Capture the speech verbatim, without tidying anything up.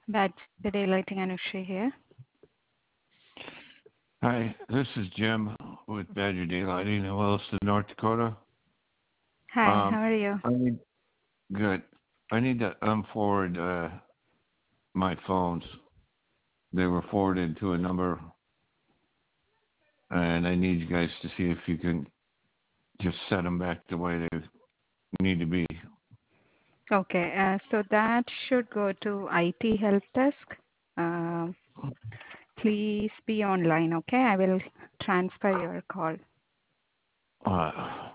Badger Daylighting, Anushri here. Hi, this is Jim with Badger Daylighting in Williston, North Dakota. Hi, how Um, are you? I need good. I need to unforward uh, my phones. They were forwarded to a number, and I need you guys to see if you can just set them back the way they need to be. Okay, uh, so that should go to I T help desk. Um, please be online, okay? I will transfer your call. Uh,